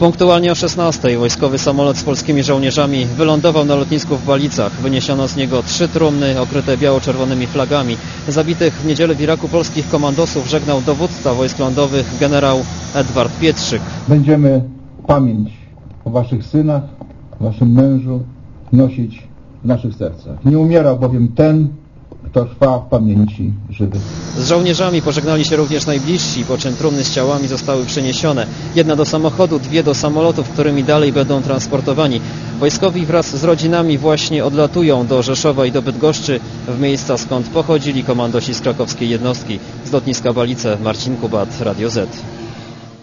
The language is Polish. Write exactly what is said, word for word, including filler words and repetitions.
Punktualnie o szesnastej wojskowy samolot z polskimi żołnierzami wylądował na lotnisku w Balicach. Wyniesiono z niego trzy trumny okryte biało-czerwonymi flagami. Zabitych w niedzielę w Iraku polskich komandosów żegnał dowódca wojsk lądowych generał Edward Pietrzyk. Będziemy pamięć o waszych synach, o waszym mężu nosić w naszych sercach. Nie umiera bowiem ten, kto trwa w pamięci żywych. Z żołnierzami pożegnali się również najbliżsi, po czym trumny z ciałami zostały przeniesione. Jedna do samochodu, dwie do samolotów, którymi dalej będą transportowani. Wojskowi wraz z rodzinami właśnie odlatują do Rzeszowa i do Bydgoszczy, w miejsca skąd pochodzili komandosi z krakowskiej jednostki. Z lotniska Balice Marcin Kubat, Radio Z.